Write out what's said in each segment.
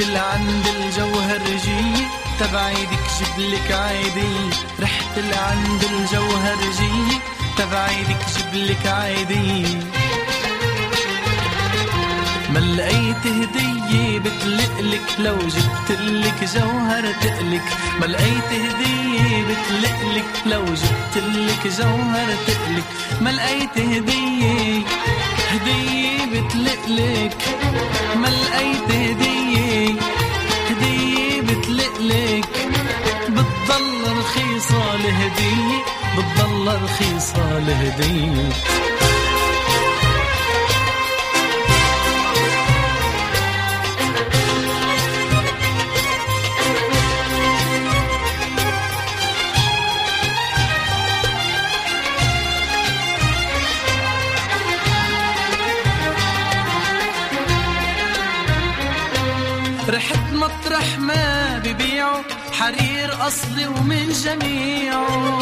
لعند الجوهرجية تبع ايدك جبلك عيدية، رحت لعند الجوهرجية تبع ايدك جبلك عيدية. ما لقيت هدية بتلقلك لو جبتلك جوهر تقلك، ما لقيت هدية بتلقلك لو جبتلك جوهر تقلك، ما لقيت هدية بتلقلك، ما لقيت هدية بتلقلك، بتضل رخيصة الهدية، بتضل رخيصة الهدية. رحت مطرح ما ببيعوا حرير أصلي ومن جميعه،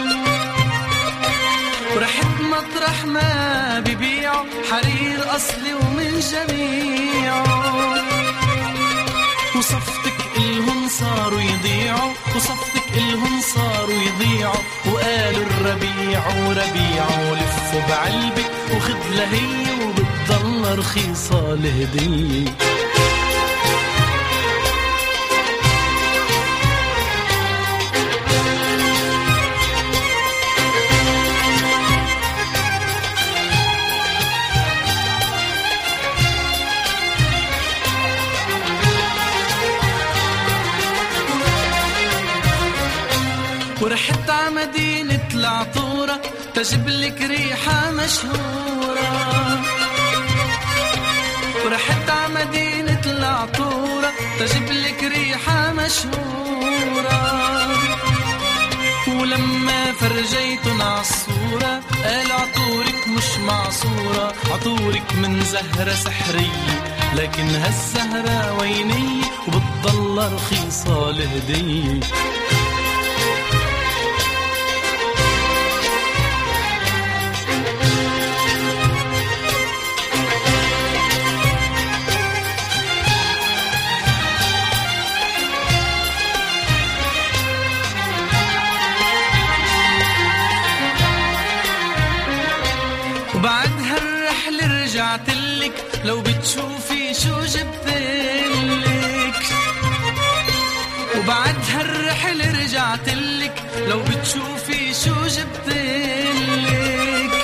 ورحت مطرح ما ببيعوا حرير أصلي ومن جميعه، وصفتك إلهم صاروا يضيعوا، وصفتك إلهم صاروا يضيعوا، وقالوا الربيع وربيع ولفوا بعلبك وخد لهي وبتضل رخيصة الهدية. ورحت ع مدينة العطورة تجيبلك ريحة مشهورة، ورحت ع مدينة العطورة تجيبلك ريحة مشهورة، ولما فرجيتن عالصورة قال عطورك مش معصورة، عطورك من زهرة سحرية لكن هالزهرة وينية وبتضل رخيصة الهدية. وبعد هالرحلة رجعتلك لو بتشوفي شو جبتلك، وبعد هالرحلة رجعتلك لو بتشوفي شو جبتلك،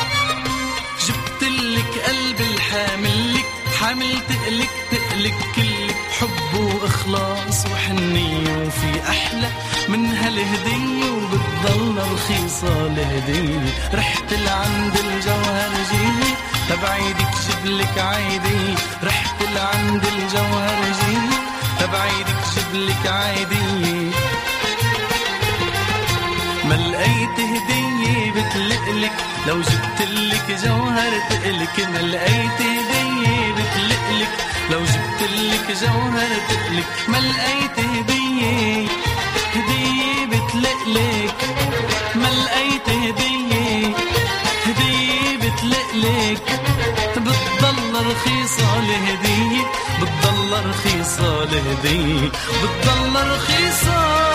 جبتلك قلب الحاملك حامل تقلك تقلك كلك حب وإخلاص وحنية، وفي أحلى من هالهدية وبتضل رخيصة الهدية. رحت لعند الجوهرجية تبع ايدك جبلك عيدية، رحت لعند الجوهرجية تبع ايدك جبلك عيدية، ما لقيت هدية بتلقلك لو جبتلك جوهر تقلك، ما لقيت هدية بتلقلك لو جبتلك جوهر تقلك، ما لقيت هدية بتلقلك، ما لقيت هدية بتلقلك، بتضل رخيصة الهدية، بتضل رخيصة الهدية، بتضل رخيصة